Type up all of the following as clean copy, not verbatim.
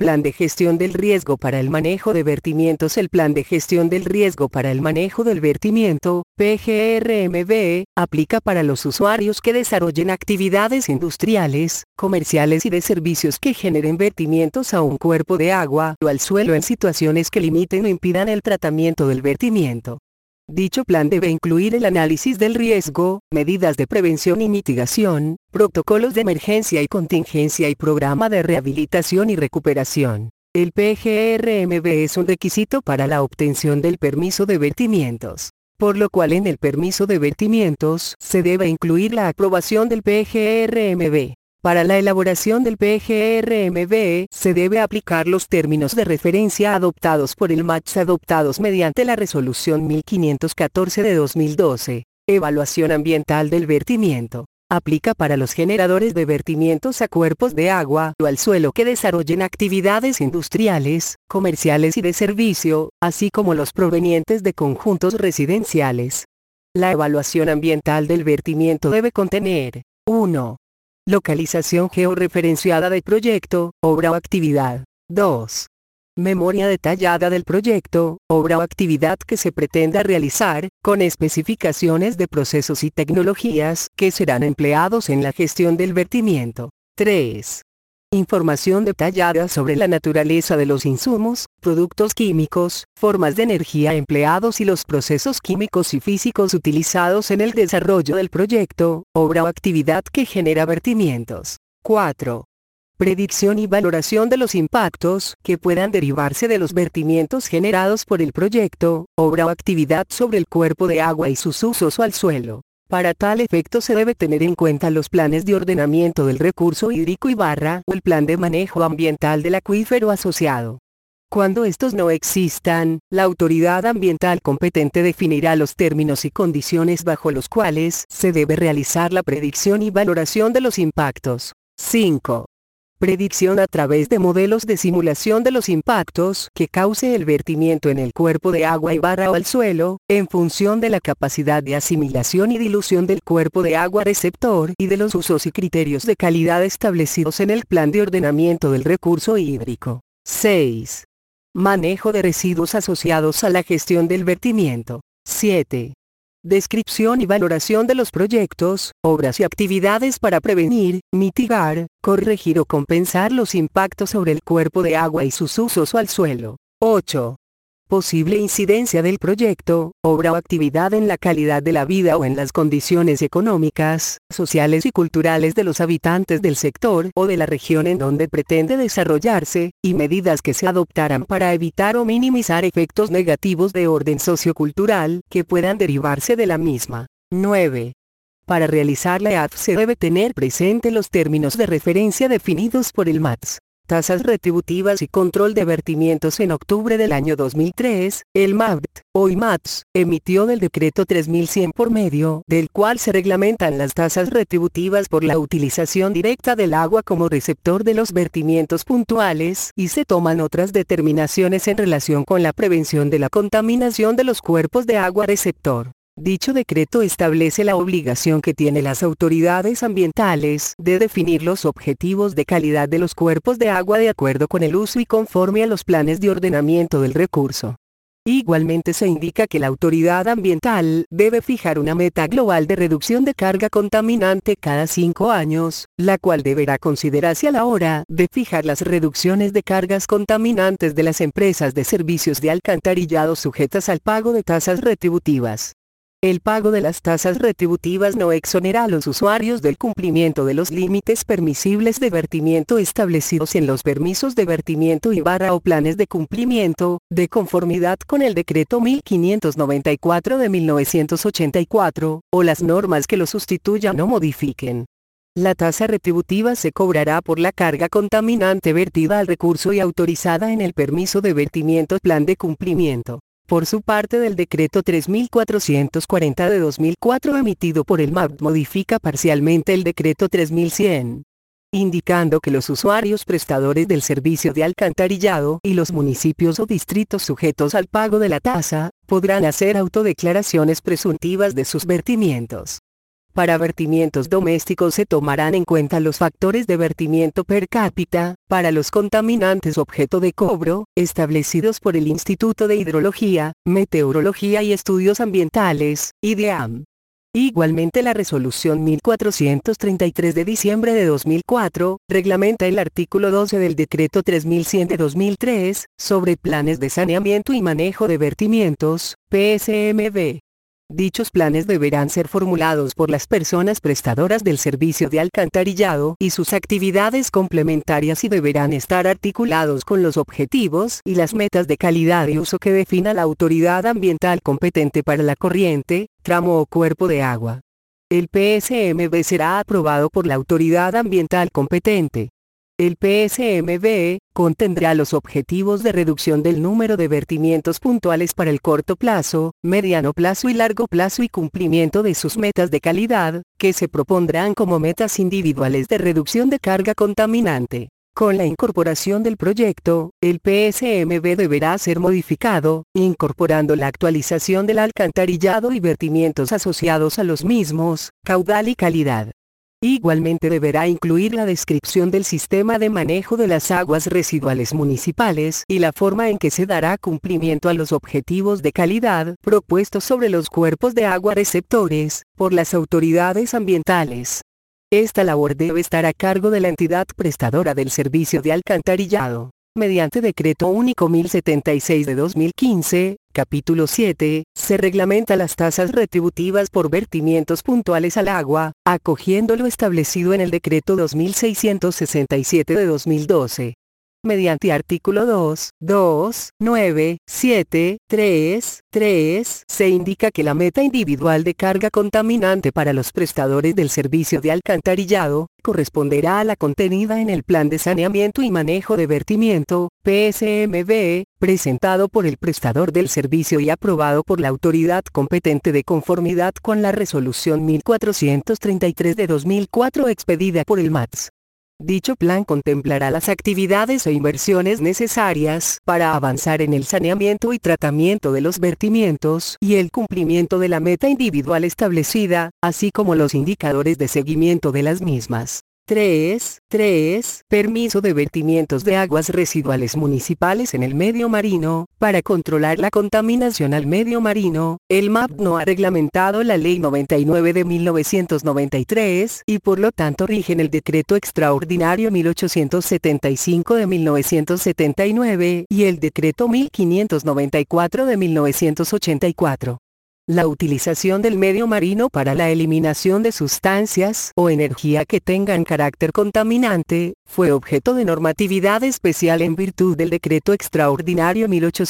Plan de gestión del riesgo para el manejo de vertimientos. El Plan de gestión del riesgo para el manejo del vertimiento, PGRMV, aplica para los usuarios que desarrollen actividades industriales, comerciales y de servicios que generen vertimientos a un cuerpo de agua o al suelo en situaciones que limiten o impidan el tratamiento del vertimiento. Dicho plan debe incluir el análisis del riesgo, medidas de prevención y mitigación, protocolos de emergencia y contingencia y programa de rehabilitación y recuperación. El PGRMV es un requisito para la obtención del permiso de vertimientos, por lo cual en el permiso de vertimientos se debe incluir la aprobación del PGRMV. Para la elaboración del PGRMV se debe aplicar los términos de referencia adoptados por el MATS adoptados mediante la Resolución 1514 de 2012. Evaluación ambiental del vertimiento. Aplica para los generadores de vertimientos a cuerpos de agua o al suelo que desarrollen actividades industriales, comerciales y de servicio, así como los provenientes de conjuntos residenciales. La evaluación ambiental del vertimiento debe contener 1. Localización georreferenciada del proyecto, obra o actividad. 2. Memoria detallada del proyecto, obra o actividad que se pretenda realizar, con especificaciones de procesos y tecnologías que serán empleados en la gestión del vertimiento. 3. Información detallada sobre la naturaleza de los insumos, productos químicos, formas de energía empleados y los procesos químicos y físicos utilizados en el desarrollo del proyecto, obra o actividad que genera vertimientos. 4. Predicción y valoración de los impactos que puedan derivarse de los vertimientos generados por el proyecto, obra o actividad sobre el cuerpo de agua y sus usos o al suelo. Para tal efecto se debe tener en cuenta los planes de ordenamiento del recurso hídrico o el plan de manejo ambiental del acuífero asociado. Cuando estos no existan, la autoridad ambiental competente definirá los términos y condiciones bajo los cuales se debe realizar la predicción y valoración de los impactos. 5. Predicción a través de modelos de simulación de los impactos que cause el vertimiento en el cuerpo de agua o al suelo, en función de la capacidad de asimilación y dilución del cuerpo de agua receptor y de los usos y criterios de calidad establecidos en el plan de ordenamiento del recurso hídrico. 6. Manejo de residuos asociados a la gestión del vertimiento. 7. Descripción y valoración de los proyectos, obras y actividades para prevenir, mitigar, corregir o compensar los impactos sobre el cuerpo de agua y sus usos o al suelo. 8. Posible incidencia del proyecto, obra o actividad en la calidad de la vida o en las condiciones económicas, sociales y culturales de los habitantes del sector o de la región en donde pretende desarrollarse, y medidas que se adoptarán para evitar o minimizar efectos negativos de orden sociocultural que puedan derivarse de la misma. 9. Para realizar la EAF se debe tener presente los términos de referencia definidos por el MATS. Tasas retributivas y control de vertimientos. En octubre del año 2003, el MAVT, hoy MATS, emitió el decreto 3100 por medio del cual se reglamentan las tasas retributivas por la utilización directa del agua como receptor de los vertimientos puntuales y se toman otras determinaciones en relación con la prevención de la contaminación de los cuerpos de agua receptor. Dicho decreto establece la obligación que tienen las autoridades ambientales de definir los objetivos de calidad de los cuerpos de agua de acuerdo con el uso y conforme a los planes de ordenamiento del recurso. Igualmente se indica que la autoridad ambiental debe fijar una meta global de reducción de carga contaminante cada 5 años, la cual deberá considerarse a la hora de fijar las reducciones de cargas contaminantes de las empresas de servicios de alcantarillado sujetas al pago de tasas retributivas. El pago de las tasas retributivas no exonera a los usuarios del cumplimiento de los límites permisibles de vertimiento establecidos en los permisos de vertimiento o planes de cumplimiento, de conformidad con el Decreto 1594 de 1984, o las normas que lo sustituyan o modifiquen. La tasa retributiva se cobrará por la carga contaminante vertida al recurso y autorizada en el permiso de vertimiento plan de cumplimiento. Por su parte del decreto 3440 de 2004 emitido por el MAVT modifica parcialmente el decreto 3100, indicando que los usuarios prestadores del servicio de alcantarillado y los municipios o distritos sujetos al pago de la tasa, podrán hacer autodeclaraciones presuntivas de sus vertimientos. Para vertimientos domésticos se tomarán en cuenta los factores de vertimiento per cápita, para los contaminantes objeto de cobro, establecidos por el Instituto de Hidrología, Meteorología y Estudios Ambientales, IDEAM. Igualmente la Resolución 1433 de diciembre de 2004, reglamenta el artículo 12 del Decreto 3100 de 2003, sobre planes de saneamiento y manejo de vertimientos, PSMV. Dichos planes deberán ser formulados por las personas prestadoras del servicio de alcantarillado y sus actividades complementarias y deberán estar articulados con los objetivos y las metas de calidad de uso que defina la autoridad ambiental competente para la corriente, tramo o cuerpo de agua. El PSMV será aprobado por la autoridad ambiental competente. El PSMV contendrá los objetivos de reducción del número de vertimientos puntuales para el corto plazo, mediano plazo y largo plazo y cumplimiento de sus metas de calidad, que se propondrán como metas individuales de reducción de carga contaminante. Con la incorporación del proyecto, el PSMV deberá ser modificado, incorporando la actualización del alcantarillado y vertimientos asociados a los mismos, caudal y calidad. Igualmente deberá incluir la descripción del sistema de manejo de las aguas residuales municipales y la forma en que se dará cumplimiento a los objetivos de calidad propuestos sobre los cuerpos de agua receptores, por las autoridades ambientales. Esta labor debe estar a cargo de la entidad prestadora del servicio de alcantarillado. Mediante Decreto Único 1076 de 2015, Capítulo 7, se reglamenta las tasas retributivas por vertimientos puntuales al agua, acogiendo lo establecido en el Decreto 2667 de 2012. Mediante artículo 2, 9, 7, 3, se indica que la meta individual de carga contaminante para los prestadores del servicio de alcantarillado, corresponderá a la contenida en el Plan de Saneamiento y Manejo de Vertimiento, PSMV, presentado por el prestador del servicio y aprobado por la autoridad competente de conformidad con la Resolución 1433 de 2004 expedida por el MATS. Dicho plan contemplará las actividades e inversiones necesarias para avanzar en el saneamiento y tratamiento de los vertimientos y el cumplimiento de la meta individual establecida, así como los indicadores de seguimiento de las mismas. 3. Permiso de vertimientos de aguas residuales municipales en el medio marino. Para controlar la contaminación al medio marino, el MAP no ha reglamentado la Ley 99 de 1993 y por lo tanto rigen el Decreto Extraordinario 1875 de 1979 y el Decreto 1594 de 1984. La utilización del medio marino para la eliminación de sustancias o energía que tengan carácter contaminante, fue objeto de normatividad especial en virtud del Decreto Extraordinario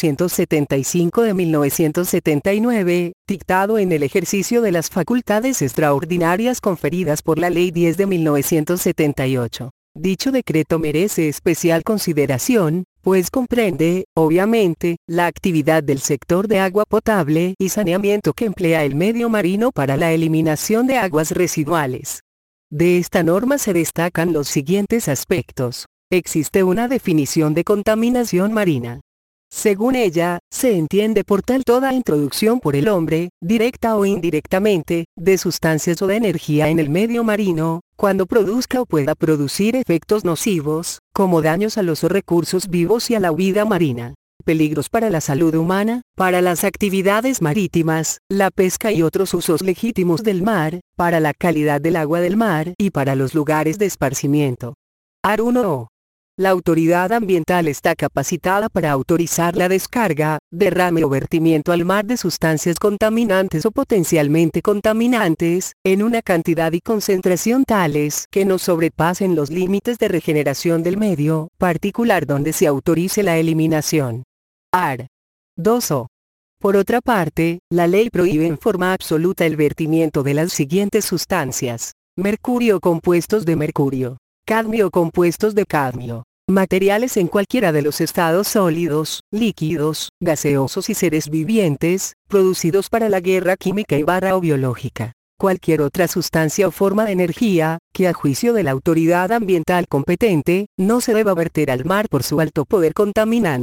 1875 de 1979, dictado en el ejercicio de las facultades extraordinarias conferidas por la Ley 10 de 1978. Dicho decreto merece especial consideración, pues comprende, obviamente, la actividad del sector de agua potable y saneamiento que emplea el medio marino para la eliminación de aguas residuales. De esta norma se destacan los siguientes aspectos. Existe una definición de contaminación marina. Según ella, se entiende por tal toda introducción por el hombre, directa o indirectamente, de sustancias o de energía en el medio marino, cuando produzca o pueda producir efectos nocivos, como daños a los recursos vivos y a la vida marina, peligros para la salud humana, para las actividades marítimas, la pesca y otros usos legítimos del mar, para la calidad del agua del mar y para los lugares de esparcimiento. Art. 1. La autoridad ambiental está capacitada para autorizar la descarga, derrame o vertimiento al mar de sustancias contaminantes o potencialmente contaminantes, en una cantidad y concentración tales que no sobrepasen los límites de regeneración del medio particular donde se autorice la eliminación. Art. 2. Por otra parte, la ley prohíbe en forma absoluta el vertimiento de las siguientes sustancias: mercurio o compuestos de mercurio, cadmio o compuestos de cadmio, materiales en cualquiera de los estados sólidos, líquidos, gaseosos y seres vivientes, producidos para la guerra química y o biológica, cualquier otra sustancia o forma de energía, que a juicio de la autoridad ambiental competente, no se deba verter al mar por su alto poder contaminante.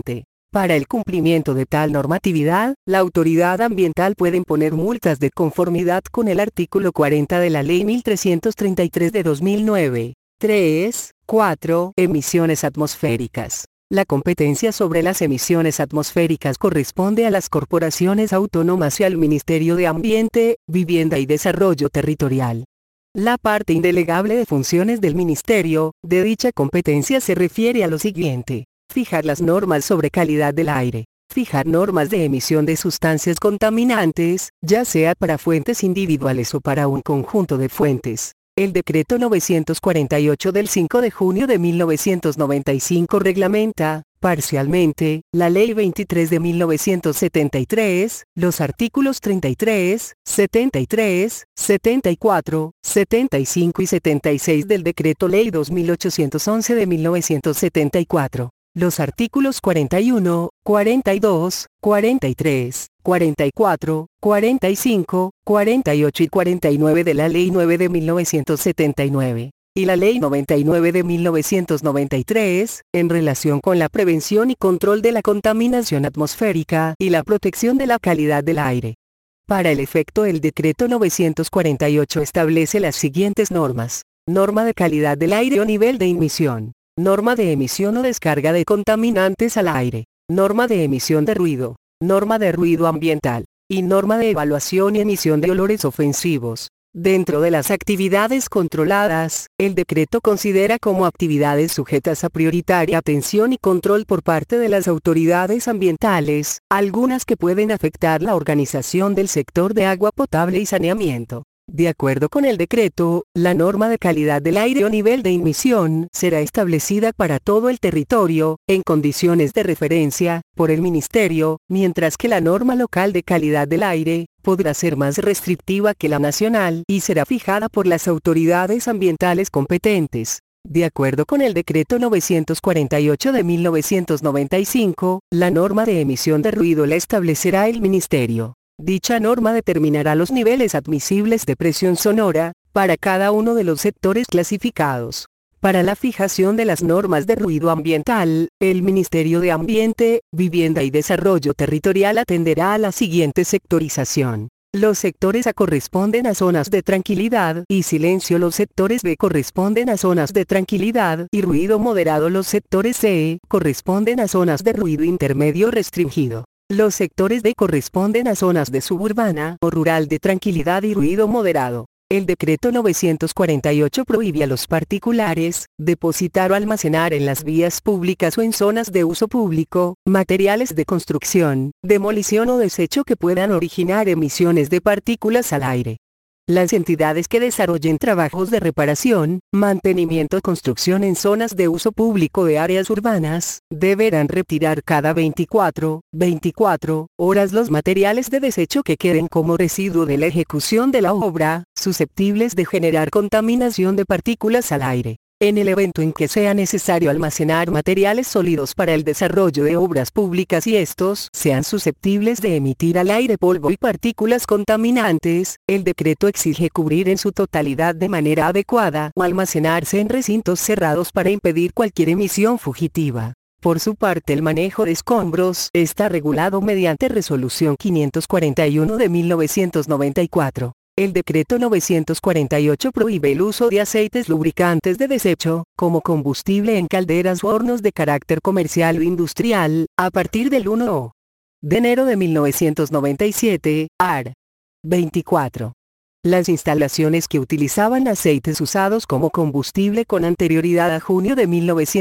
Para el cumplimiento de tal normatividad, la autoridad ambiental puede imponer multas de conformidad con el artículo 40 de la Ley 1333 de 2009. 3. 4. Emisiones atmosféricas. La competencia sobre las emisiones atmosféricas corresponde a las corporaciones autónomas y al Ministerio de Ambiente, Vivienda y Desarrollo Territorial. La parte indelegable de funciones del Ministerio de dicha competencia se refiere a lo siguiente: fijar las normas sobre calidad del aire, fijar normas de emisión de sustancias contaminantes, ya sea para fuentes individuales o para un conjunto de fuentes. El Decreto 948 del 5 de junio de 1995 reglamenta, parcialmente, la Ley 23 de 1973, los artículos 33, 73, 74, 75 y 76 del Decreto Ley 2811 de 1974. Los artículos 41, 42, 43, 44, 45, 48 y 49 de la Ley 9 de 1979, y la Ley 99 de 1993, en relación con la prevención y control de la contaminación atmosférica y la protección de la calidad del aire. Para el efecto, el Decreto 948 establece las siguientes normas: norma de calidad del aire o nivel de emisión, norma de emisión o descarga de contaminantes al aire, norma de emisión de ruido, norma de ruido ambiental, y norma de evaluación y emisión de olores ofensivos. Dentro de las actividades controladas, el decreto considera como actividades sujetas a prioritaria atención y control por parte de las autoridades ambientales, algunas que pueden afectar la organización del sector de agua potable y saneamiento. De acuerdo con el decreto, la norma de calidad del aire o nivel de emisión será establecida para todo el territorio, en condiciones de referencia, por el Ministerio, mientras que la norma local de calidad del aire podrá ser más restrictiva que la nacional y será fijada por las autoridades ambientales competentes. De acuerdo con el Decreto 948 de 1995, la norma de emisión de ruido la establecerá el Ministerio. Dicha norma determinará los niveles admisibles de presión sonora, para cada uno de los sectores clasificados. Para la fijación de las normas de ruido ambiental, el Ministerio de Ambiente, Vivienda y Desarrollo Territorial atenderá a la siguiente sectorización. Los sectores A corresponden a zonas de tranquilidad y silencio. Los sectores B corresponden a zonas de tranquilidad y ruido moderado. Los sectores C corresponden a zonas de ruido intermedio restringido. Los sectores D corresponden a zonas de suburbana o rural de tranquilidad y ruido moderado. El Decreto 948 prohíbe a los particulares depositar o almacenar en las vías públicas o en zonas de uso público materiales de construcción, demolición o desecho que puedan originar emisiones de partículas al aire. Las entidades que desarrollen trabajos de reparación, mantenimiento o construcción en zonas de uso público de áreas urbanas, deberán retirar cada 24 horas los materiales de desecho que queden como residuo de la ejecución de la obra, susceptibles de generar contaminación de partículas al aire. En el evento en que sea necesario almacenar materiales sólidos para el desarrollo de obras públicas y estos sean susceptibles de emitir al aire polvo y partículas contaminantes, el decreto exige cubrir en su totalidad de manera adecuada o almacenarse en recintos cerrados para impedir cualquier emisión fugitiva. Por su parte, el manejo de escombros está regulado mediante Resolución 541 de 1994. El Decreto 948 prohíbe el uso de aceites lubricantes de desecho, como combustible en calderas u hornos de carácter comercial o industrial, a partir del 1 de enero de 1997, AR. 24. Las instalaciones que utilizaban aceites usados como combustible con anterioridad a junio de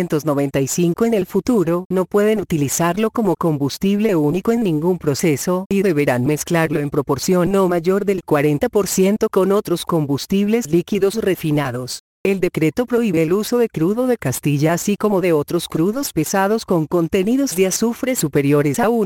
1995 en el futuro no pueden utilizarlo como combustible único en ningún proceso y deberán mezclarlo en proporción no mayor del 40% con otros combustibles líquidos refinados. El decreto prohíbe el uso de crudo de Castilla así como de otros crudos pesados con contenidos de azufre superiores a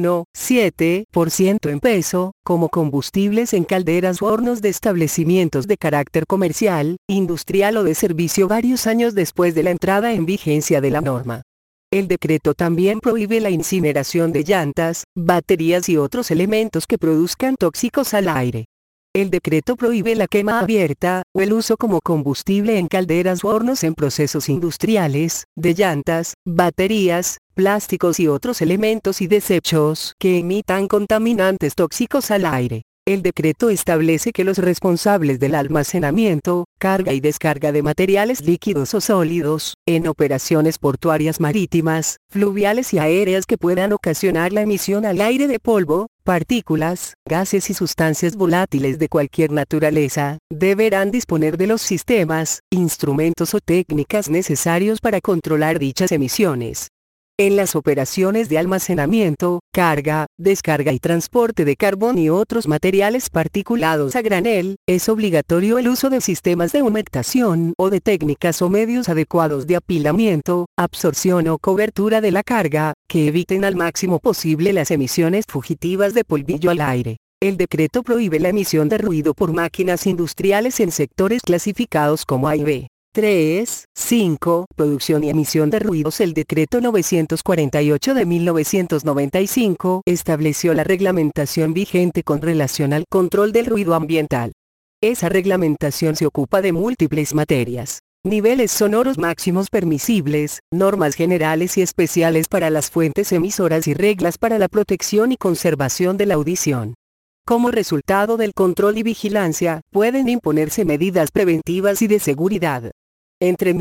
1,7% en peso, como combustibles en calderas u hornos de establecimientos de carácter comercial, industrial o de servicio varios años después de la entrada en vigencia de la norma. El decreto también prohíbe la incineración de llantas, baterías y otros elementos que produzcan tóxicos al aire. El decreto prohíbe la quema abierta, o el uso como combustible en calderas u hornos en procesos industriales, de llantas, baterías, plásticos y otros elementos y desechos que emitan contaminantes tóxicos al aire. El decreto establece que los responsables del almacenamiento, carga y descarga de materiales líquidos o sólidos, en operaciones portuarias marítimas, fluviales y aéreas que puedan ocasionar la emisión al aire de polvo, partículas, gases y sustancias volátiles de cualquier naturaleza, deberán disponer de los sistemas, instrumentos o técnicas necesarios para controlar dichas emisiones. En las operaciones de almacenamiento, carga, descarga y transporte de carbón y otros materiales particulados a granel, es obligatorio el uso de sistemas de humectación o de técnicas o medios adecuados de apilamiento, absorción o cobertura de la carga, que eviten al máximo posible las emisiones fugitivas de polvillo al aire. El decreto prohíbe la emisión de ruido por máquinas industriales en sectores clasificados como A y B. 3, 5. Producción y emisión de ruidos. El decreto 948 de 1995 estableció la reglamentación vigente con relación al control del ruido ambiental. Esa reglamentación se ocupa de múltiples materias: niveles sonoros máximos permisibles, normas generales y especiales para las fuentes emisoras y reglas para la protección y conservación de la audición. Como resultado del control y vigilancia, pueden imponerse medidas preventivas y de seguridad. Entre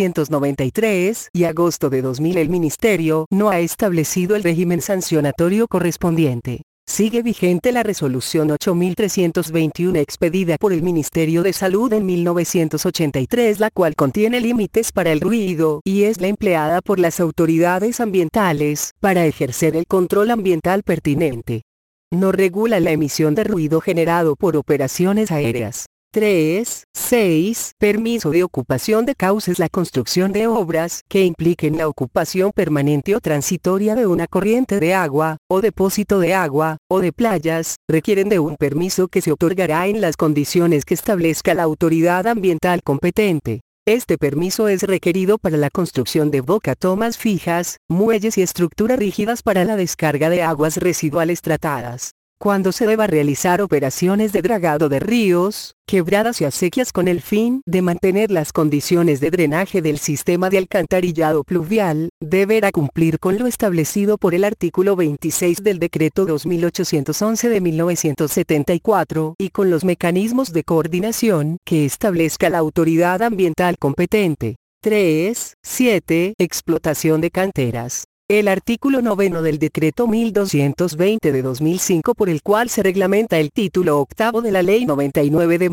1993 y agosto de 2000 el Ministerio no ha establecido el régimen sancionatorio correspondiente. Sigue vigente la resolución 8321 expedida por el Ministerio de Salud en 1983, la cual contiene límites para el ruido y es la empleada por las autoridades ambientales para ejercer el control ambiental pertinente. No regula la emisión de ruido generado por operaciones aéreas. 3, 6. Permiso de ocupación de cauces. La construcción de obras que impliquen la ocupación permanente o transitoria de una corriente de agua, o depósito de agua, o de playas, requieren de un permiso que se otorgará en las condiciones que establezca la autoridad ambiental competente. Este permiso es requerido para la construcción de bocatomas fijas, muelles y estructuras rígidas para la descarga de aguas residuales tratadas. Cuando se deba realizar operaciones de dragado de ríos, quebradas y acequias con el fin de mantener las condiciones de drenaje del sistema de alcantarillado pluvial, deberá cumplir con lo establecido por el artículo 26 del decreto 2811 de 1974 y con los mecanismos de coordinación que establezca la autoridad ambiental competente. 3, 7. Explotación de canteras. El artículo 9 del decreto 1220 de 2005, por el cual se reglamenta el título octavo de la Ley 99 de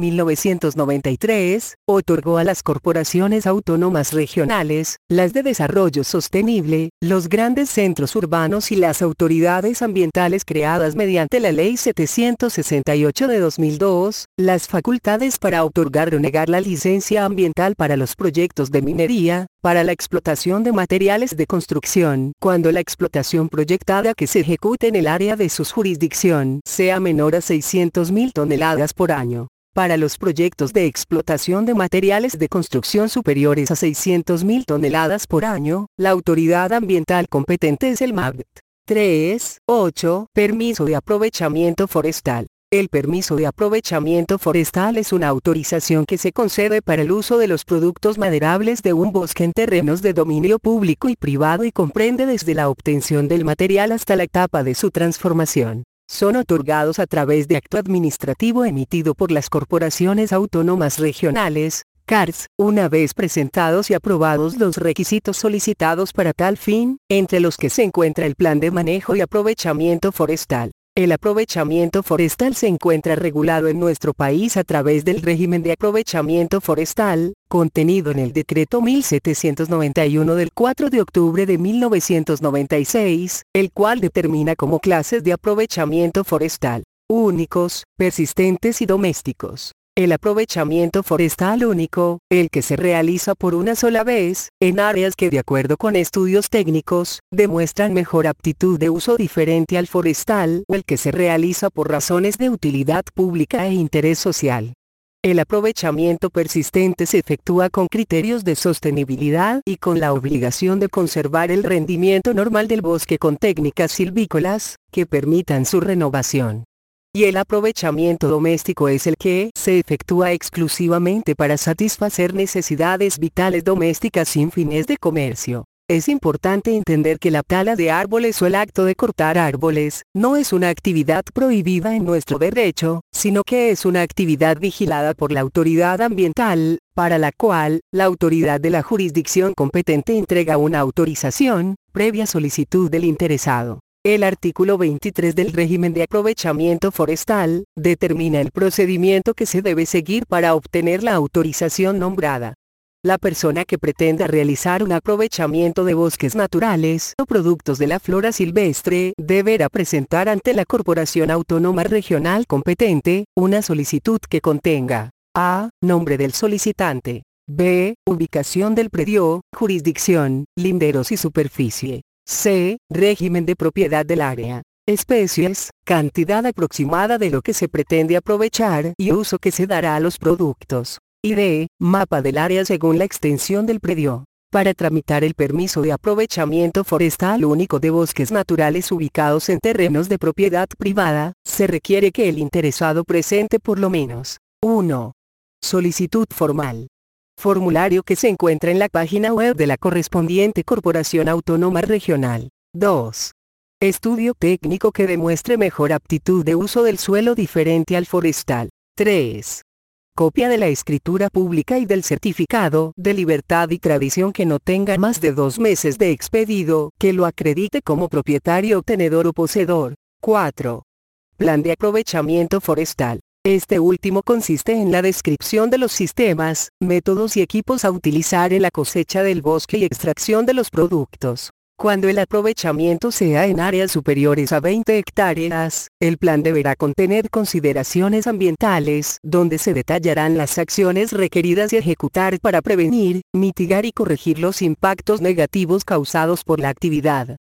1993, otorgó a las corporaciones autónomas regionales, las de desarrollo sostenible, los grandes centros urbanos y las autoridades ambientales creadas mediante la Ley 768 de 2002, las facultades para otorgar o negar la licencia ambiental para los proyectos de minería, para la explotación de materiales de construcción, cuando la explotación proyectada que se ejecute en el área de su jurisdicción sea menor a 600.000 toneladas por año. Para los proyectos de explotación de materiales de construcción superiores a 600.000 toneladas por año, la autoridad ambiental competente es el MABT. 3, 8. Permiso de aprovechamiento forestal. El permiso de aprovechamiento forestal es una autorización que se concede para el uso de los productos maderables de un bosque en terrenos de dominio público y privado y comprende desde la obtención del material hasta la etapa de su transformación. Son otorgados a través de acto administrativo emitido por las corporaciones autónomas regionales, CARS, una vez presentados y aprobados los requisitos solicitados para tal fin, entre los que se encuentra el Plan de Manejo y Aprovechamiento Forestal. El aprovechamiento forestal se encuentra regulado en nuestro país a través del régimen de aprovechamiento forestal, contenido en el decreto 1791 del 4 de octubre de 1996, el cual determina como clases de aprovechamiento forestal: únicos, persistentes y domésticos. El aprovechamiento forestal único, el que se realiza por una sola vez, en áreas que de acuerdo con estudios técnicos, demuestran mejor aptitud de uso diferente al forestal, o el que se realiza por razones de utilidad pública e interés social. El aprovechamiento persistente se efectúa con criterios de sostenibilidad y con la obligación de conservar el rendimiento normal del bosque con técnicas silvícolas, que permitan su renovación. Y el aprovechamiento doméstico es el que se efectúa exclusivamente para satisfacer necesidades vitales domésticas sin fines de comercio. Es importante entender que la tala de árboles o el acto de cortar árboles, no es una actividad prohibida en nuestro derecho, sino que es una actividad vigilada por la autoridad ambiental, para la cual, la autoridad de la jurisdicción competente entrega una autorización, previa solicitud del interesado. El artículo 23 del régimen de aprovechamiento forestal, determina el procedimiento que se debe seguir para obtener la autorización nombrada. La persona que pretenda realizar un aprovechamiento de bosques naturales o productos de la flora silvestre deberá presentar ante la Corporación Autónoma Regional competente una solicitud que contenga a. Nombre del solicitante. b. Ubicación del predio, jurisdicción, linderos y superficie. c. Régimen de propiedad del área. Especies, cantidad aproximada de lo que se pretende aprovechar y uso que se dará a los productos. Y d. Mapa del área según la extensión del predio. Para tramitar el permiso de aprovechamiento forestal único de bosques naturales ubicados en terrenos de propiedad privada, se requiere que el interesado presente por lo menos 1. Solicitud formal. Formulario que se encuentra en la página web de la correspondiente Corporación Autónoma Regional. 2. Estudio técnico que demuestre mejor aptitud de uso del suelo diferente al forestal. 3. Copia de la escritura pública y del certificado de libertad y tradición que no tenga más de 2 meses de expedido, que lo acredite como propietario, tenedor o poseedor. 4. Plan de aprovechamiento forestal. Este último consiste en la descripción de los sistemas, métodos y equipos a utilizar en la cosecha del bosque y extracción de los productos. Cuando el aprovechamiento sea en áreas superiores a 20 hectáreas, el plan deberá contener consideraciones ambientales, donde se detallarán las acciones requeridas y ejecutar para prevenir, mitigar y corregir los impactos negativos causados por la actividad.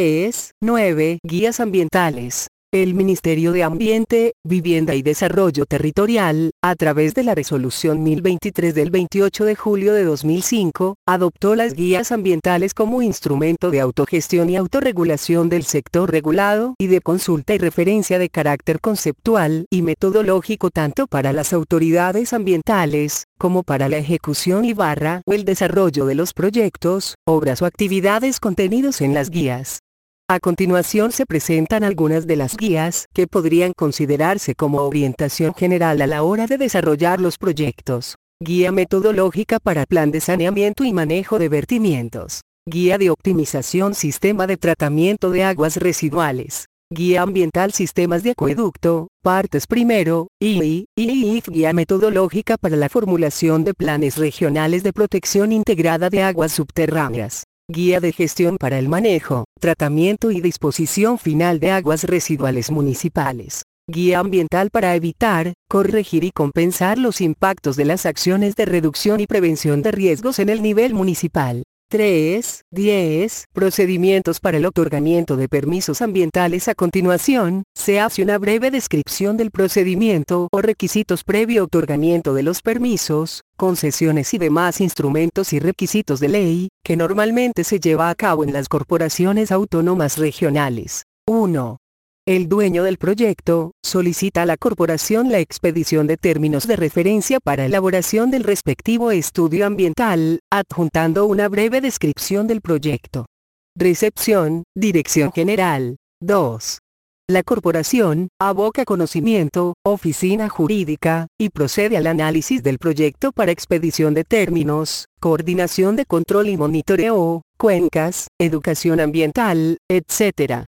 3. 9. Guías ambientales. El Ministerio de Ambiente, Vivienda y Desarrollo Territorial, a través de la Resolución 1023 del 28 de julio de 2005, adoptó las guías ambientales como instrumento de autogestión y autorregulación del sector regulado y de consulta y referencia de carácter conceptual y metodológico tanto para las autoridades ambientales, como para la ejecución o el desarrollo de los proyectos, obras o actividades contenidos en las guías. A continuación se presentan algunas de las guías que podrían considerarse como orientación general a la hora de desarrollar los proyectos. Guía metodológica para plan de saneamiento y manejo de vertimientos. Guía de optimización sistema de tratamiento de aguas residuales. Guía ambiental sistemas de acueducto, partes primero, guía metodológica para la formulación de planes regionales de protección integrada de aguas subterráneas. Guía de gestión para el manejo, tratamiento y disposición final de aguas residuales municipales. Guía ambiental para evitar, corregir y compensar los impactos de las acciones de reducción y prevención de riesgos en el nivel municipal. 3. 10. Procedimientos para el otorgamiento de permisos ambientales. A continuación, se hace una breve descripción del procedimiento o requisitos previo otorgamiento de los permisos, concesiones y demás instrumentos y requisitos de ley, que normalmente se lleva a cabo en las corporaciones autónomas regionales. 1. El dueño del proyecto solicita a la corporación la expedición de términos de referencia para elaboración del respectivo estudio ambiental, adjuntando una breve descripción del proyecto. Recepción, Dirección General. 2. La corporación aboca conocimiento, oficina jurídica, y procede al análisis del proyecto para expedición de términos, coordinación de control y monitoreo, cuencas, educación ambiental, etc.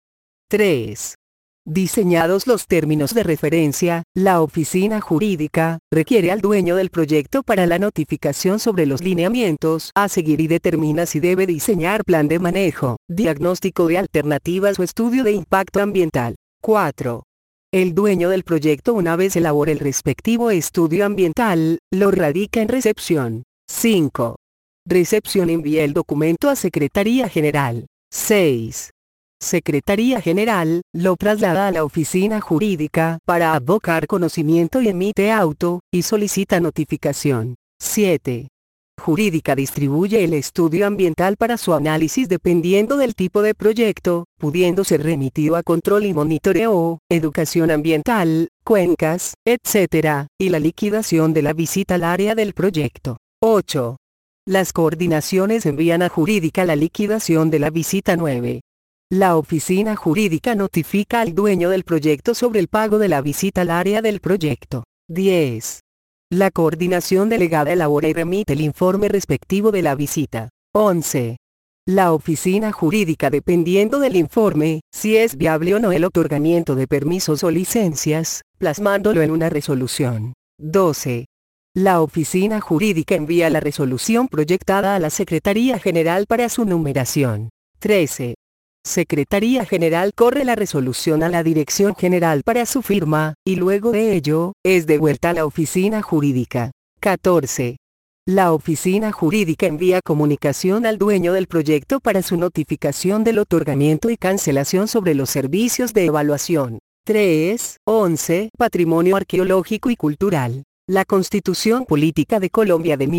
3. Diseñados los términos de referencia, la oficina jurídica requiere al dueño del proyecto para la notificación sobre los lineamientos a seguir y determina si debe diseñar plan de manejo, diagnóstico de alternativas o estudio de impacto ambiental. 4. El dueño del proyecto, una vez elabore el respectivo estudio ambiental, lo radica en recepción. 5. Recepción envía el documento a Secretaría General. 6. Secretaría General lo traslada a la oficina jurídica para abocar conocimiento y emite auto, y solicita notificación. 7. Jurídica distribuye el estudio ambiental para su análisis dependiendo del tipo de proyecto, pudiendo ser remitido a control y monitoreo, educación ambiental, cuencas, etc., y la liquidación de la visita al área del proyecto. 8. Las coordinaciones envían a Jurídica la liquidación de la visita 9. La oficina jurídica notifica al dueño del proyecto sobre el pago de la visita al área del proyecto. 10. La coordinación delegada elabora y remite el informe respectivo de la visita. 11. La oficina jurídica, dependiendo del informe, si es viable o no el otorgamiento de permisos o licencias, plasmándolo en una resolución. 12. La oficina jurídica envía la resolución proyectada a la Secretaría General para su numeración. 13. Secretaría General corre la resolución a la Dirección General para su firma, y luego de ello, es devuelta a la oficina jurídica. 14. La oficina jurídica envía comunicación al dueño del proyecto para su notificación del otorgamiento y cancelación sobre los servicios de evaluación. 3. 11. Patrimonio arqueológico y cultural. La Constitución Política de Colombia de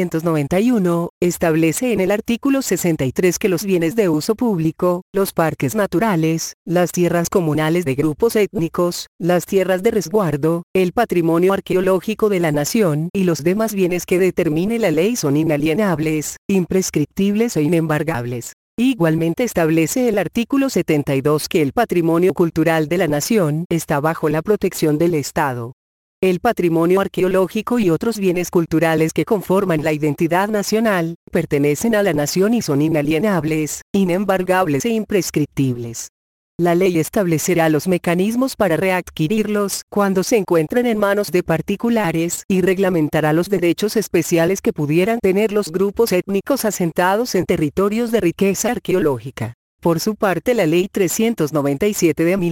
1991, establece en el artículo 63 que los bienes de uso público, los parques naturales, las tierras comunales de grupos étnicos, las tierras de resguardo, el patrimonio arqueológico de la nación y los demás bienes que determine la ley son inalienables, imprescriptibles e inembargables. Igualmente establece el artículo 72 que el patrimonio cultural de la nación está bajo la protección del Estado. El patrimonio arqueológico y otros bienes culturales que conforman la identidad nacional, pertenecen a la nación y son inalienables, inembargables e imprescriptibles. La ley establecerá los mecanismos para readquirirlos cuando se encuentren en manos de particulares y reglamentará los derechos especiales que pudieran tener los grupos étnicos asentados en territorios de riqueza arqueológica. Por su parte, la Ley 397 de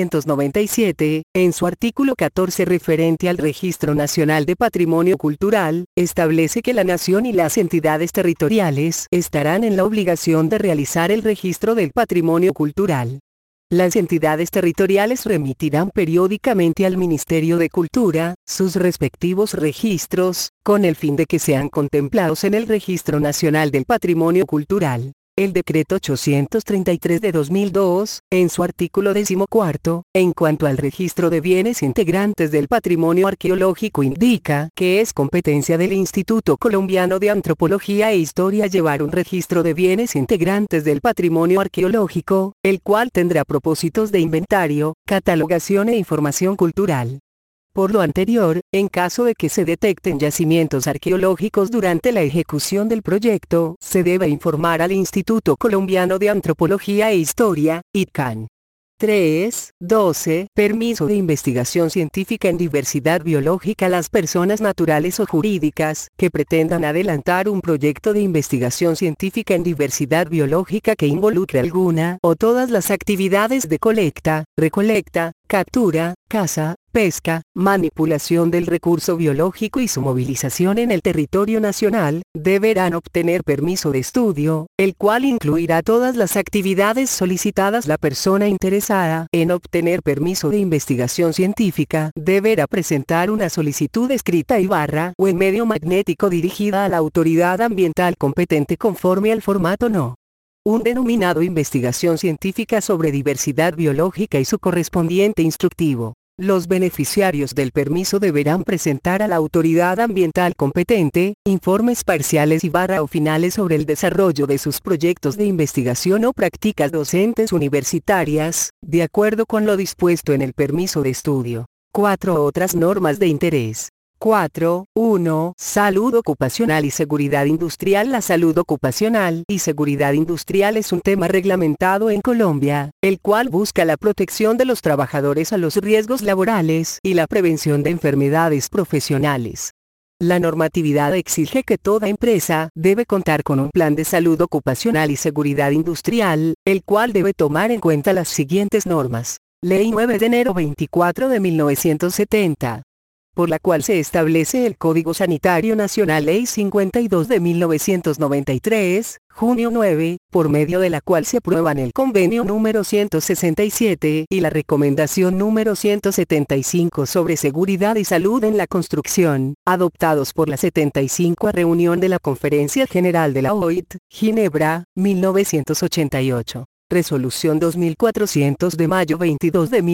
1997, en su artículo 14 referente al Registro Nacional de Patrimonio Cultural, establece que la nación y las entidades territoriales estarán en la obligación de realizar el registro del patrimonio cultural. Las entidades territoriales remitirán periódicamente al Ministerio de Cultura sus respectivos registros, con el fin de que sean contemplados en el Registro Nacional del Patrimonio Cultural. El Decreto 833 de 2002, en su artículo 14, en cuanto al registro de bienes integrantes del patrimonio arqueológico, indica que es competencia del Instituto Colombiano de Antropología e Historia llevar un registro de bienes integrantes del patrimonio arqueológico, el cual tendrá propósitos de inventario, catalogación e información cultural. Por lo anterior, en caso de que se detecten yacimientos arqueológicos durante la ejecución del proyecto, se debe informar al Instituto Colombiano de Antropología e Historia, ICANN. 3. 12. Permiso de investigación científica en diversidad biológica. Las personas naturales o jurídicas que pretendan adelantar un proyecto de investigación científica en diversidad biológica que involucre alguna o todas las actividades de colecta, recolecta, captura, caza, pesca, manipulación del recurso biológico y su movilización en el territorio nacional, deberán obtener permiso de estudio, el cual incluirá todas las actividades solicitadas. La persona interesada en obtener permiso de investigación científica deberá presentar una solicitud escrita o en medio magnético dirigida a la autoridad ambiental competente conforme al formato No. 1 denominado Investigación Científica sobre Diversidad Biológica y su correspondiente instructivo. Los beneficiarios del permiso deberán presentar a la autoridad ambiental competente informes parciales o finales sobre el desarrollo de sus proyectos de investigación o prácticas docentes universitarias, de acuerdo con lo dispuesto en el permiso de estudio. 4. Otras normas de interés. 4. 1. Salud ocupacional y seguridad industrial. La salud ocupacional y seguridad industrial es un tema reglamentado en Colombia, el cual busca la protección de los trabajadores a los riesgos laborales y la prevención de enfermedades profesionales. La normatividad exige que toda empresa debe contar con un plan de salud ocupacional y seguridad industrial, el cual debe tomar en cuenta las siguientes normas. Ley 9 de enero 24 de 1970. Por la cual se establece el Código Sanitario Nacional. Ley 52 de 1993, junio 9, por medio de la cual se aprueban el Convenio número 167 y la Recomendación número 175 sobre seguridad y salud en la construcción, adoptados por la 75ª reunión de la Conferencia General de la OIT, Ginebra, 1988. Resolución 2400 de mayo 22 de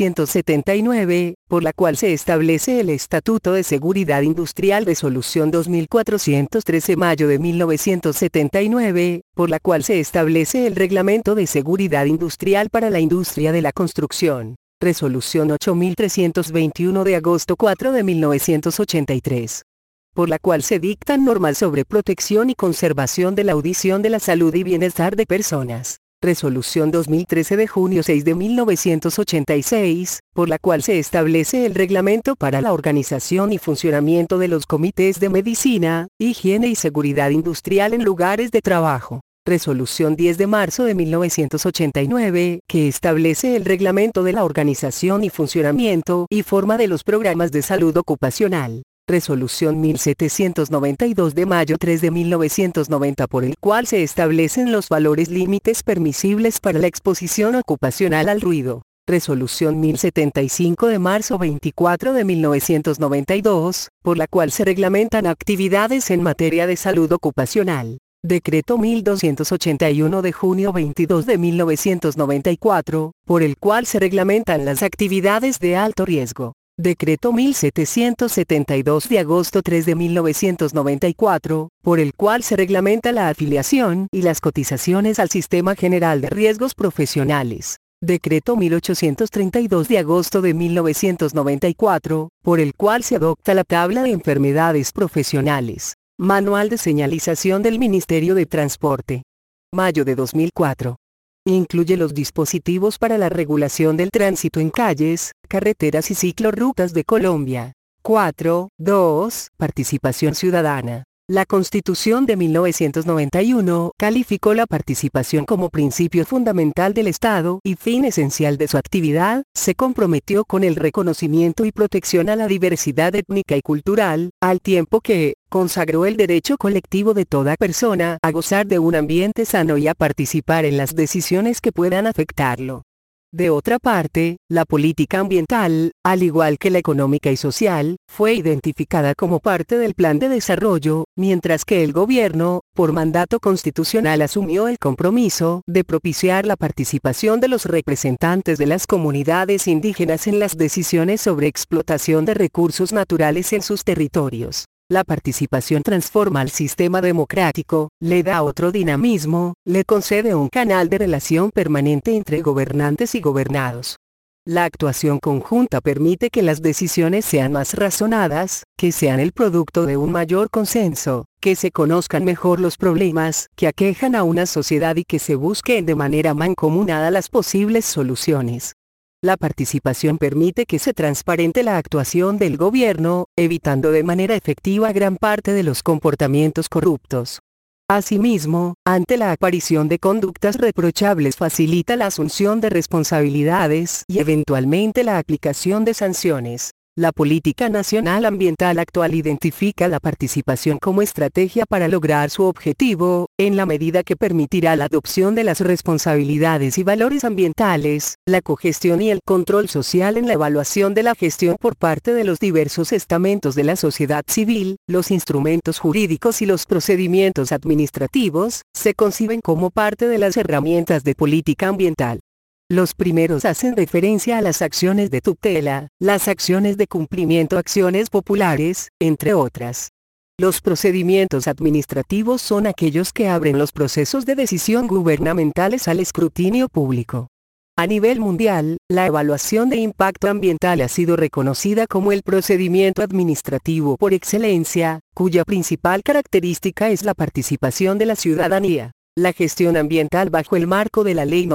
1979, por la cual se establece el Estatuto de Seguridad Industrial. Resolución 2413 de mayo de 1979, por la cual se establece el Reglamento de Seguridad Industrial para la industria de la construcción. Resolución 8321 de agosto 4 de 1983. Por la cual se dictan normas sobre protección y conservación de la audición de la salud y bienestar de personas. Resolución 2013 de junio 6 de 1986, por la cual se establece el reglamento para la organización y funcionamiento de los comités de medicina, higiene y seguridad industrial en lugares de trabajo. Resolución 10 de marzo de 1989, que establece el reglamento de la organización y funcionamiento y forma de los programas de salud ocupacional. Resolución 1792 de mayo 3 de 1990, por el cual se establecen los valores límites permisibles para la exposición ocupacional al ruido. Resolución 1075 de marzo 24 de 1992, por la cual se reglamentan actividades en materia de salud ocupacional. Decreto 1281 de junio 22 de 1994, por el cual se reglamentan las actividades de alto riesgo. Decreto 1772 de agosto 3 de 1994, por el cual se reglamenta la afiliación y las cotizaciones al Sistema General de Riesgos Profesionales. Decreto 1832 de agosto de 1994, por el cual se adopta la Tabla de Enfermedades Profesionales. Manual de Señalización del Ministerio de Transporte. Mayo de 2004. Incluye los dispositivos para la regulación del tránsito en calles, carreteras y ciclorrutas de Colombia. 4.2. Participación ciudadana. La Constitución de 1991 calificó la participación como principio fundamental del Estado y fin esencial de su actividad, se comprometió con el reconocimiento y protección a la diversidad étnica y cultural, al tiempo que consagró el derecho colectivo de toda persona a gozar de un ambiente sano y a participar en las decisiones que puedan afectarlo. De otra parte, la política ambiental, al igual que la económica y social, fue identificada como parte del plan de desarrollo, mientras que el gobierno, por mandato constitucional, asumió el compromiso de propiciar la participación de los representantes de las comunidades indígenas en las decisiones sobre explotación de recursos naturales en sus territorios. La participación transforma al sistema democrático, le da otro dinamismo, le concede un canal de relación permanente entre gobernantes y gobernados. La actuación conjunta permite que las decisiones sean más razonadas, que sean el producto de un mayor consenso, que se conozcan mejor los problemas que aquejan a una sociedad y que se busquen de manera mancomunada las posibles soluciones. La participación permite que se transparente la actuación del gobierno, evitando de manera efectiva gran parte de los comportamientos corruptos. Asimismo, ante la aparición de conductas reprochables facilita la asunción de responsabilidades y eventualmente la aplicación de sanciones. La política nacional ambiental actual identifica la participación como estrategia para lograr su objetivo, en la medida que permitirá la adopción de las responsabilidades y valores ambientales, la cogestión y el control social en la evaluación de la gestión por parte de los diversos estamentos de la sociedad civil. Los instrumentos jurídicos y los procedimientos administrativos se conciben como parte de las herramientas de política ambiental. Los primeros hacen referencia a las acciones de tutela, las acciones de cumplimiento, acciones populares, entre otras. Los procedimientos administrativos son aquellos que abren los procesos de decisión gubernamentales al escrutinio público. A nivel mundial, la evaluación de impacto ambiental ha sido reconocida como el procedimiento administrativo por excelencia, cuya principal característica es la participación de la ciudadanía. La gestión ambiental bajo el marco de la Ley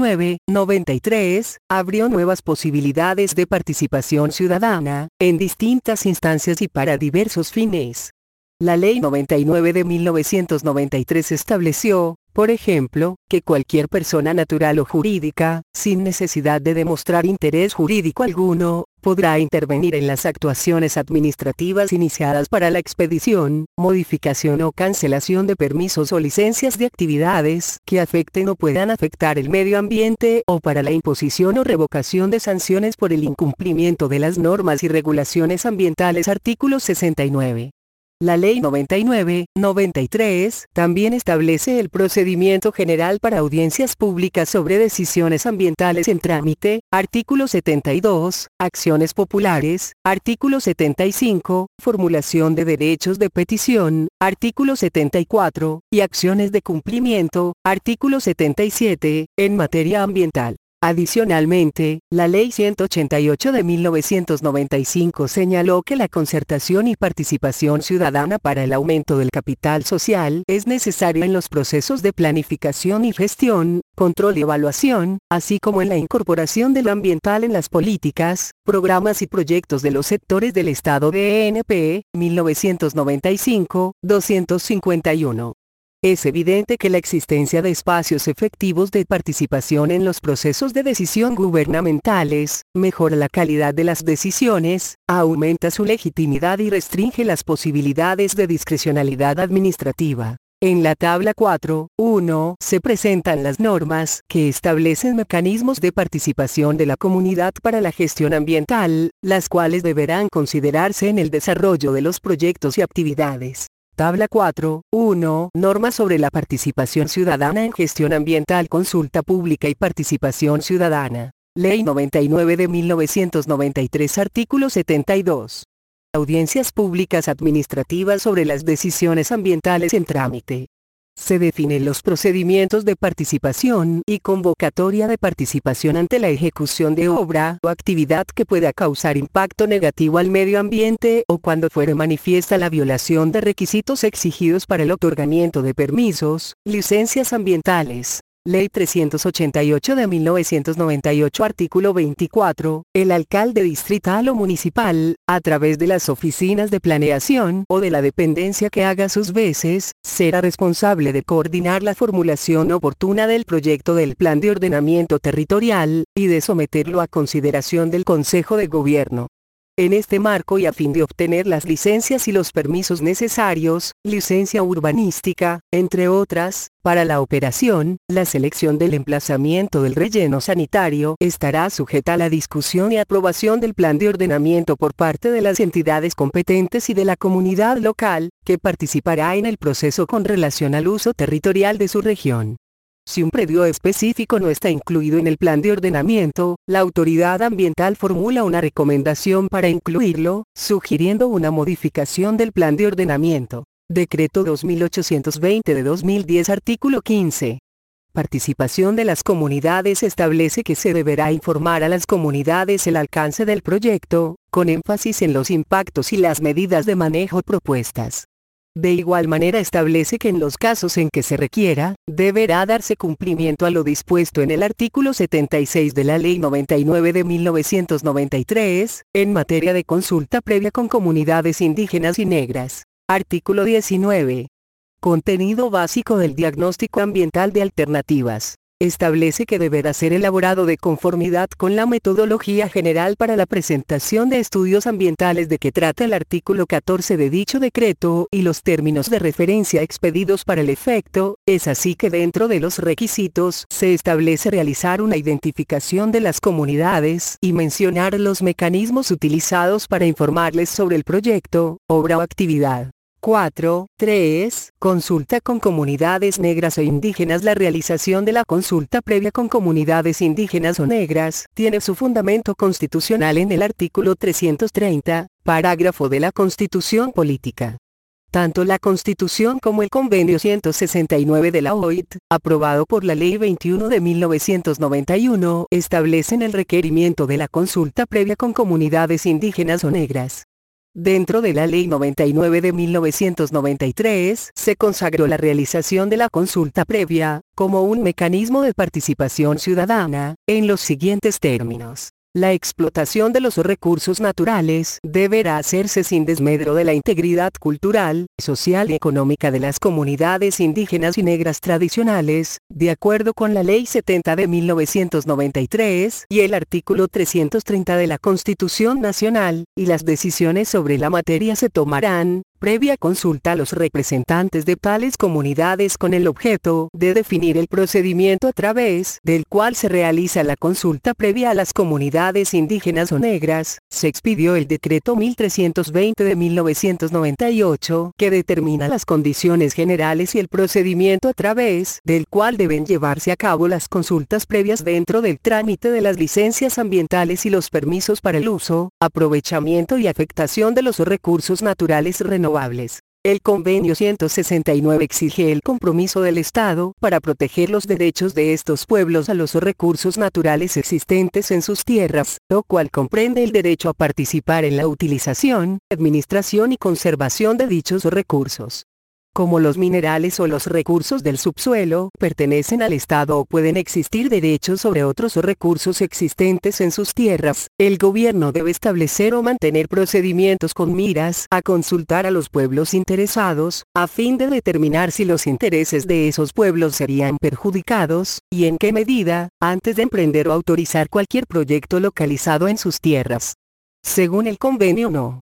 99/93, abrió nuevas posibilidades de participación ciudadana, en distintas instancias y para diversos fines. La Ley 99 de 1993 estableció, por ejemplo, que cualquier persona natural o jurídica, sin necesidad de demostrar interés jurídico alguno, podrá intervenir en las actuaciones administrativas iniciadas para la expedición, modificación o cancelación de permisos o licencias de actividades que afecten o puedan afectar el medio ambiente o para la imposición o revocación de sanciones por el incumplimiento de las normas y regulaciones ambientales. Artículo 69. La Ley 99/93 también establece el procedimiento general para audiencias públicas sobre decisiones ambientales en trámite, artículo 72, acciones populares, artículo 75, formulación de derechos de petición, artículo 74, y acciones de cumplimiento, artículo 77, en materia ambiental. Adicionalmente, la Ley 188 de 1995 señaló que la concertación y participación ciudadana para el aumento del capital social es necesaria en los procesos de planificación y gestión, control y evaluación, así como en la incorporación de lo ambiental en las políticas, programas y proyectos de los sectores del Estado de ENP, 1995, 251. Es evidente que la existencia de espacios efectivos de participación en los procesos de decisión gubernamentales, mejora la calidad de las decisiones, aumenta su legitimidad y restringe las posibilidades de discrecionalidad administrativa. En la tabla 4.1 se presentan las normas que establecen mecanismos de participación de la comunidad para la gestión ambiental, las cuales deberán considerarse en el desarrollo de los proyectos y actividades. Tabla 4.1 Normas sobre la participación ciudadana en gestión ambiental, consulta pública y participación ciudadana. Ley 99 de 1993, artículo 72. Audiencias públicas administrativas sobre las decisiones ambientales en trámite. Se definen los procedimientos de participación y convocatoria de participación ante la ejecución de obra o actividad que pueda causar impacto negativo al medio ambiente o cuando fuere manifiesta la violación de requisitos exigidos para el otorgamiento de permisos, licencias ambientales. Ley 388 de 1998, artículo 24, el alcalde distrital o municipal, a través de las oficinas de planeación o de la dependencia que haga sus veces, será responsable de coordinar la formulación oportuna del proyecto del plan de ordenamiento territorial, y de someterlo a consideración del Consejo de Gobierno. En este marco y a fin de obtener las licencias y los permisos necesarios, licencia urbanística, entre otras, para la operación, la selección del emplazamiento del relleno sanitario estará sujeta a la discusión y aprobación del plan de ordenamiento por parte de las entidades competentes y de la comunidad local, que participará en el proceso con relación al uso territorial de su región. Si un predio específico no está incluido en el plan de ordenamiento, la autoridad ambiental formula una recomendación para incluirlo, sugiriendo una modificación del plan de ordenamiento. Decreto 2820 de 2010, artículo 15. Participación de las comunidades. Establece que se deberá informar a las comunidades el alcance del proyecto, con énfasis en los impactos y las medidas de manejo propuestas. De igual manera establece que en los casos en que se requiera, deberá darse cumplimiento a lo dispuesto en el artículo 76 de la Ley 99 de 1993, en materia de consulta previa con comunidades indígenas y negras. Artículo 19. Contenido básico del diagnóstico ambiental de alternativas. Establece que deberá ser elaborado de conformidad con la metodología general para la presentación de estudios ambientales de que trata el artículo 14 de dicho decreto y los términos de referencia expedidos para el efecto. Es así que dentro de los requisitos se establece realizar una identificación de las comunidades y mencionar los mecanismos utilizados para informarles sobre el proyecto, obra o actividad. 4.3. Consulta con comunidades negras o indígenas. La realización de la consulta previa con comunidades indígenas o negras tiene su fundamento constitucional en el artículo 330, parágrafo de la Constitución Política. Tanto la Constitución como el Convenio 169 de la OIT, aprobado por la Ley 21 de 1991, establecen el requerimiento de la consulta previa con comunidades indígenas o negras. Dentro de la Ley 99 de 1993, se consagró la realización de la consulta previa, como un mecanismo de participación ciudadana, en los siguientes términos. La explotación de los recursos naturales deberá hacerse sin desmedro de la integridad cultural, social y económica de las comunidades indígenas y negras tradicionales, de acuerdo con la Ley 70 de 1993 y el artículo 330 de la Constitución Nacional, y las decisiones sobre la materia se tomarán, previa consulta a los representantes de tales comunidades con el objeto de definir el procedimiento a través del cual se realiza la consulta previa a las comunidades indígenas o negras, se expidió el Decreto 1320 de 1998, que determina las condiciones generales y el procedimiento a través del cual deben llevarse a cabo las consultas previas dentro del trámite de las licencias ambientales y los permisos para el uso, aprovechamiento y afectación de los recursos naturales renovables. El Convenio 169 exige el compromiso del Estado para proteger los derechos de estos pueblos a los recursos naturales existentes en sus tierras, lo cual comprende el derecho a participar en la utilización, administración y conservación de dichos recursos. Como los minerales o los recursos del subsuelo pertenecen al Estado o pueden existir derechos sobre otros recursos existentes en sus tierras, el gobierno debe establecer o mantener procedimientos con miras a consultar a los pueblos interesados, a fin de determinar si los intereses de esos pueblos serían perjudicados, y en qué medida, antes de emprender o autorizar cualquier proyecto localizado en sus tierras. Según el Convenio No.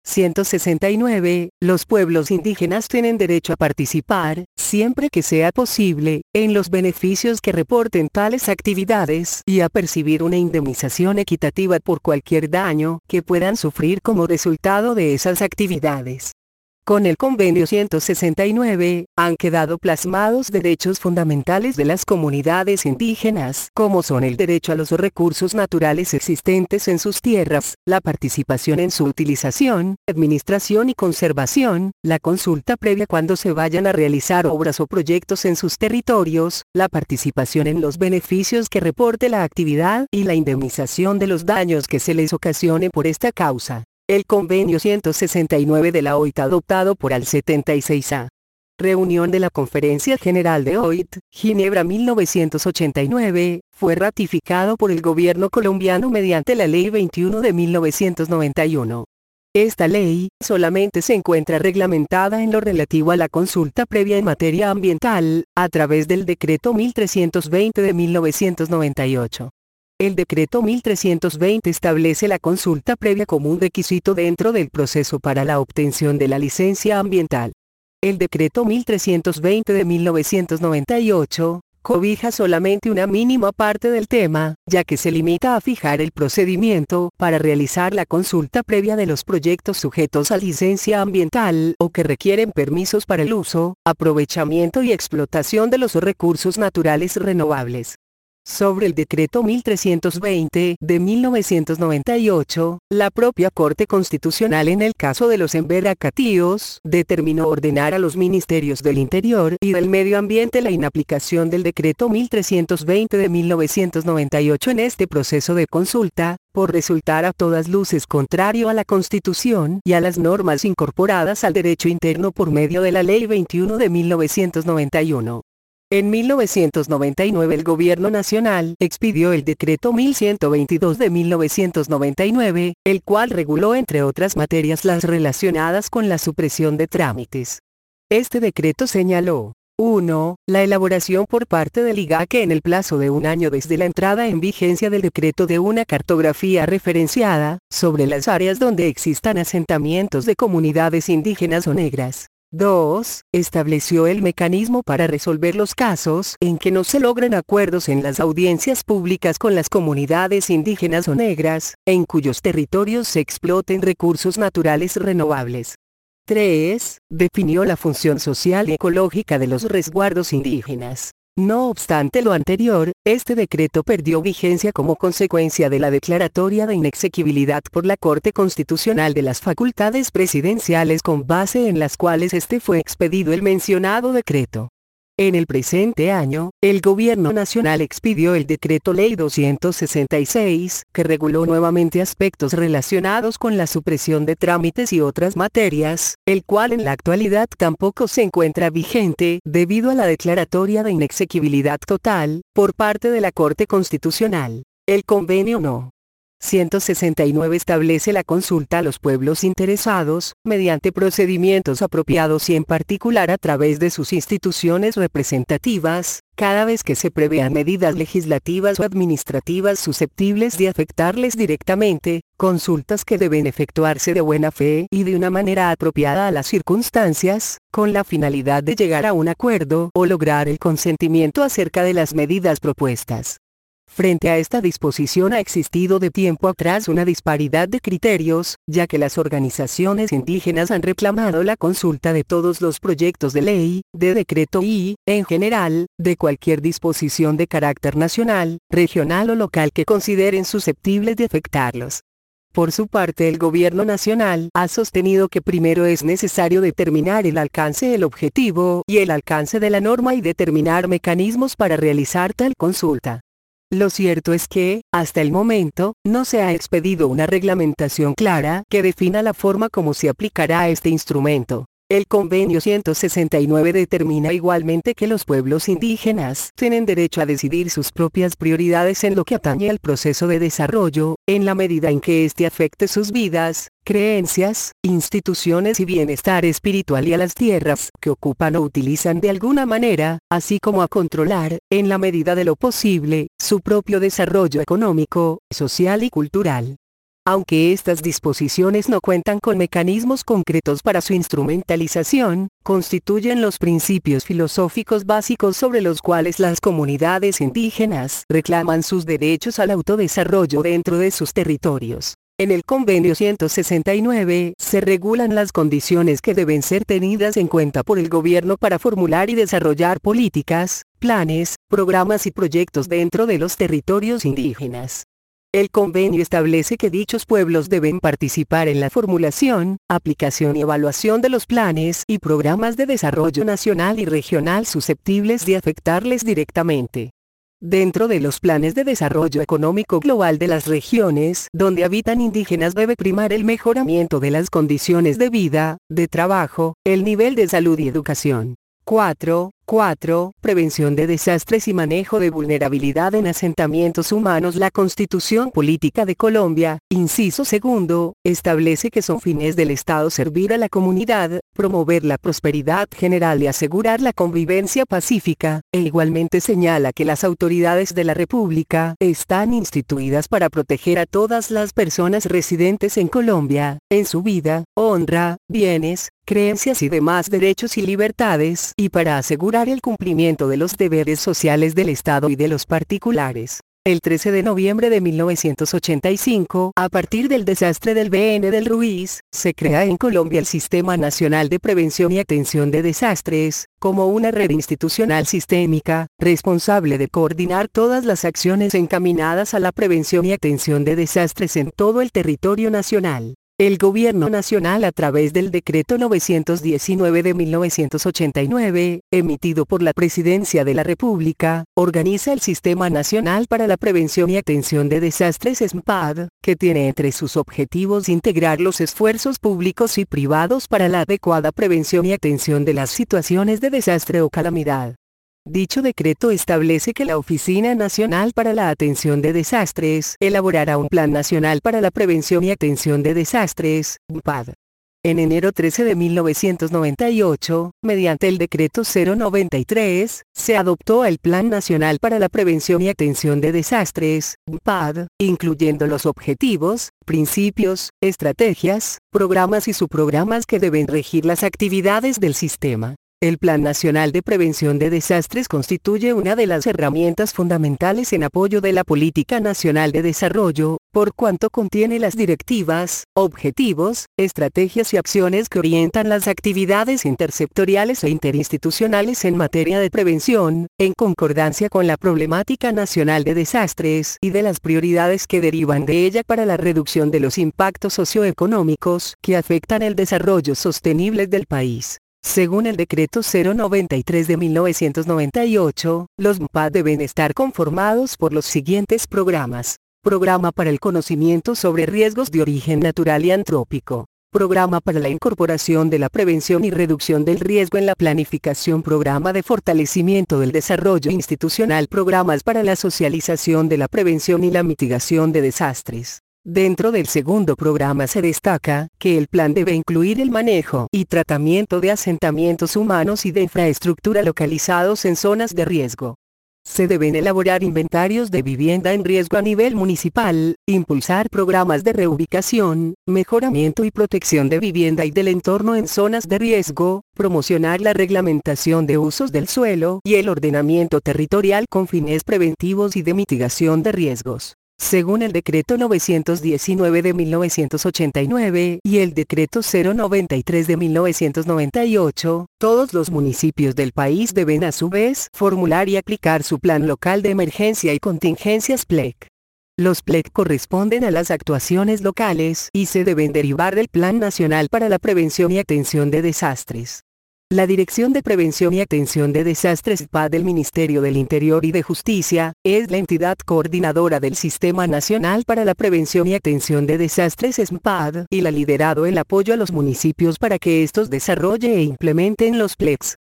169, los pueblos indígenas tienen derecho a participar, siempre que sea posible, en los beneficios que reporten tales actividades y a percibir una indemnización equitativa por cualquier daño que puedan sufrir como resultado de esas actividades. Con el Convenio 169, han quedado plasmados derechos fundamentales de las comunidades indígenas, como son el derecho a los recursos naturales existentes en sus tierras, la participación en su utilización, administración y conservación, la consulta previa cuando se vayan a realizar obras o proyectos en sus territorios, la participación en los beneficios que reporte la actividad y la indemnización de los daños que se les ocasione por esta causa. El Convenio 169 de la OIT adoptado por el 76A. Reunión de la Conferencia General de OIT, Ginebra 1989, fue ratificado por el gobierno colombiano mediante la Ley 21 de 1991. Esta ley solamente se encuentra reglamentada en lo relativo a la consulta previa en materia ambiental, a través del Decreto 1320 de 1998. El Decreto 1320 establece la consulta previa como un requisito dentro del proceso para la obtención de la licencia ambiental. El Decreto 1320 de 1998 cobija solamente una mínima parte del tema, ya que se limita a fijar el procedimiento para realizar la consulta previa de los proyectos sujetos a licencia ambiental o que requieren permisos para el uso, aprovechamiento y explotación de los recursos naturales renovables. Sobre el Decreto 1320 de 1998, la propia Corte Constitucional en el caso de los emberacatíos, determinó ordenar a los Ministerios del Interior y del Medio Ambiente la inaplicación del Decreto 1320 de 1998 en este proceso de consulta, por resultar a todas luces contrario a la Constitución y a las normas incorporadas al derecho interno por medio de la Ley 21 de 1991. En 1999 el Gobierno Nacional expidió el Decreto 1122 de 1999, el cual reguló entre otras materias las relacionadas con la supresión de trámites. Este decreto señaló: 1. La elaboración por parte del IGAC en el plazo de un año desde la entrada en vigencia del decreto de una cartografía referenciada, sobre las áreas donde existan asentamientos de comunidades indígenas o negras. 2. Estableció el mecanismo para resolver los casos en que no se logren acuerdos en las audiencias públicas con las comunidades indígenas o negras, en cuyos territorios se exploten recursos naturales renovables. 3. Definió la función social y ecológica de los resguardos indígenas. No obstante lo anterior, este decreto perdió vigencia como consecuencia de la declaratoria de inexequibilidad por la Corte Constitucional de las facultades presidenciales con base en las cuales este fue expedido el mencionado decreto. En el presente año, el Gobierno Nacional expidió el Decreto Ley 266, que reguló nuevamente aspectos relacionados con la supresión de trámites y otras materias, el cual en la actualidad tampoco se encuentra vigente, debido a la declaratoria de inexequibilidad total, por parte de la Corte Constitucional. El Convenio No. 169 establece la consulta a los pueblos interesados, mediante procedimientos apropiados y en particular a través de sus instituciones representativas, cada vez que se prevean medidas legislativas o administrativas susceptibles de afectarles directamente, consultas que deben efectuarse de buena fe y de una manera apropiada a las circunstancias, con la finalidad de llegar a un acuerdo o lograr el consentimiento acerca de las medidas propuestas. Frente a esta disposición ha existido de tiempo atrás una disparidad de criterios, ya que las organizaciones indígenas han reclamado la consulta de todos los proyectos de ley, de decreto y, en general, de cualquier disposición de carácter nacional, regional o local que consideren susceptibles de afectarlos. Por su parte, el gobierno nacional ha sostenido que primero es necesario determinar el alcance del objetivo y el alcance de la norma y determinar mecanismos para realizar tal consulta. Lo cierto es que, hasta el momento, no se ha expedido una reglamentación clara que defina la forma como se aplicará este instrumento. El Convenio 169 determina igualmente que los pueblos indígenas tienen derecho a decidir sus propias prioridades en lo que atañe al proceso de desarrollo, en la medida en que éste afecte sus vidas, creencias, instituciones y bienestar espiritual y a las tierras que ocupan o utilizan de alguna manera, así como a controlar, en la medida de lo posible, su propio desarrollo económico, social y cultural. Aunque estas disposiciones no cuentan con mecanismos concretos para su instrumentalización, constituyen los principios filosóficos básicos sobre los cuales las comunidades indígenas reclaman sus derechos al autodesarrollo dentro de sus territorios. En el Convenio 169 se regulan las condiciones que deben ser tenidas en cuenta por el gobierno para formular y desarrollar políticas, planes, programas y proyectos dentro de los territorios indígenas. El convenio establece que dichos pueblos deben participar en la formulación, aplicación y evaluación de los planes y programas de desarrollo nacional y regional susceptibles de afectarles directamente. Dentro de los planes de desarrollo económico global de las regiones donde habitan indígenas debe primar el mejoramiento de las condiciones de vida, de trabajo, el nivel de salud y educación. 4. Prevención de desastres y manejo de vulnerabilidad en asentamientos humanos. La Constitución Política de Colombia, inciso segundo, establece que son fines del Estado servir a la comunidad, promover la prosperidad general y asegurar la convivencia pacífica, e igualmente señala que las autoridades de la República están instituidas para proteger a todas las personas residentes en Colombia, en su vida, honra, bienes, creencias y demás derechos y libertades, y para asegurar el cumplimiento de los deberes sociales del Estado y de los particulares. El 13 de noviembre de 1985, a partir del desastre del BN del Ruiz, se crea en Colombia el Sistema Nacional de Prevención y Atención de Desastres, como una red institucional sistémica, responsable de coordinar todas las acciones encaminadas a la prevención y atención de desastres en todo el territorio nacional. El Gobierno Nacional a través del Decreto 919 de 1989, emitido por la Presidencia de la República, organiza el Sistema Nacional para la Prevención y Atención de Desastres SNPAD, que tiene entre sus objetivos integrar los esfuerzos públicos y privados para la adecuada prevención y atención de las situaciones de desastre o calamidad. Dicho decreto establece que la Oficina Nacional para la Atención de Desastres elaborará un Plan Nacional para la Prevención y Atención de Desastres, PAD. En enero 13 de 1998, mediante el Decreto 093, se adoptó el Plan Nacional para la Prevención y Atención de Desastres, PAD, incluyendo los objetivos, principios, estrategias, programas y subprogramas que deben regir las actividades del sistema. El Plan Nacional de Prevención de Desastres constituye una de las herramientas fundamentales en apoyo de la Política Nacional de Desarrollo, por cuanto contiene las directivas, objetivos, estrategias y acciones que orientan las actividades intersectoriales e interinstitucionales en materia de prevención, en concordancia con la problemática nacional de desastres y de las prioridades que derivan de ella para la reducción de los impactos socioeconómicos que afectan el desarrollo sostenible del país. Según el Decreto 093 de 1998, los MPAD deben estar conformados por los siguientes programas. Programa para el conocimiento sobre riesgos de origen natural y antrópico. Programa para la incorporación de la prevención y reducción del riesgo en la planificación. Programa de fortalecimiento del desarrollo institucional. Programas para la socialización de la prevención y la mitigación de desastres. Dentro del segundo programa se destaca que el plan debe incluir el manejo y tratamiento de asentamientos humanos y de infraestructura localizados en zonas de riesgo. Se deben elaborar inventarios de vivienda en riesgo a nivel municipal, impulsar programas de reubicación, mejoramiento y protección de vivienda y del entorno en zonas de riesgo, promocionar la reglamentación de usos del suelo y el ordenamiento territorial con fines preventivos y de mitigación de riesgos. Según el Decreto 919 de 1989 y el Decreto 093 de 1998, todos los municipios del país deben a su vez formular y aplicar su Plan Local de Emergencia y Contingencias PLEC. Los PLEC corresponden a las actuaciones locales y se deben derivar del Plan Nacional para la Prevención y Atención de Desastres. La Dirección de Prevención y Atención de Desastres PA del Ministerio del Interior y de Justicia, es la entidad coordinadora del Sistema Nacional para la Prevención y Atención de Desastres SMPAD, y la liderado el apoyo a los municipios para que estos desarrolle e implementen los PLECs.